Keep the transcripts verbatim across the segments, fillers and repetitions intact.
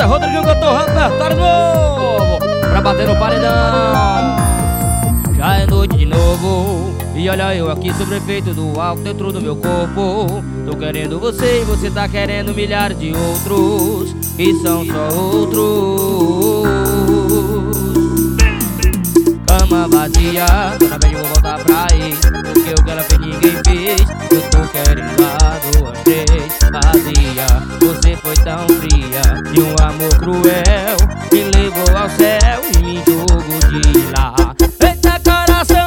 Zé Rodrigo cantou repertório novo pra bater no paredão. Já é noite de novo e olha eu aqui sobre o efeito do álcool dentro do meu corpo. Tô querendo você e você tá querendo milhares de outros que são só outros. Cama vazia, toda vez eu vou voltar pra ir, porque o que ela fez ninguém fez. Eu tô querendo lá duas, três, vazia. Você foi tão fria e um amor cruel me levou ao céu e me jogou de lá. Eita coração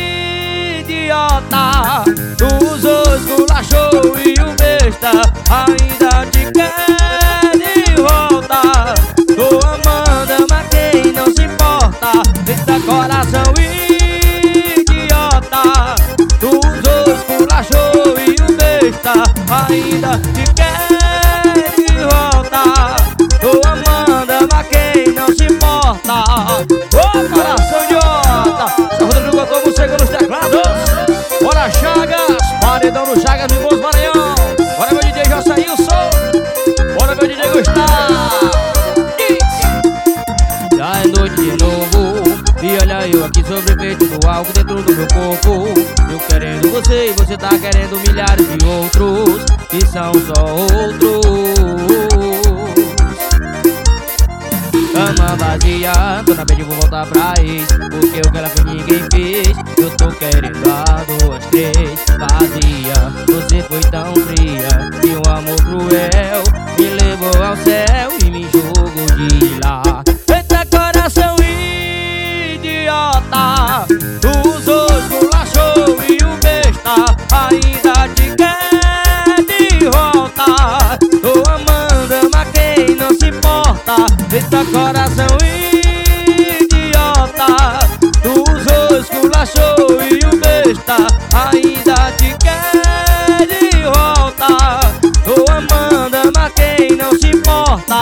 idiota, tu usou, esculachou e o besta ainda te quer de volta. Tô amando, mas quem não se importa. Eita coração idiota, tu usou, esculachou e o besta ainda te quer de volta. Tô amando, mas quem não se importa. Ô coração idiota, Zé Rodrigo botou música nos teclados. Bora Chagas, paredão no Chagas, no Bons Maranhão. Bora meu D J Josailson, bora meu D J Gustavo. Já é noite de novo e olha eu aqui sobre o efeito do álcool dentro do meu corpo. Eu querendo você e você tá querendo milhares de outros que são só outros. Cama vazia, toda vez eu vou voltar pra isso, porque o que ela fez ninguém fez. Eu tô querendo a duas, três, vazia. Você foi tão fria e um amor cruel me levou ao céu e me jogou de lá. Eita coração idiota, tu usou, esculachou e o besta ainda te quer de volta. Tô amando, mas quem não se importa. Eita coração idiota, tu usou, esculachou e o besta ainda te quer de volta. Tô amando, mas quem não se importa.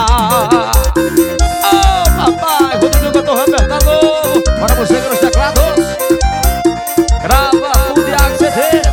Oh papai, Rodrigo cantou repertório novo. Bora você que nos teclados. Grava o Diago C D.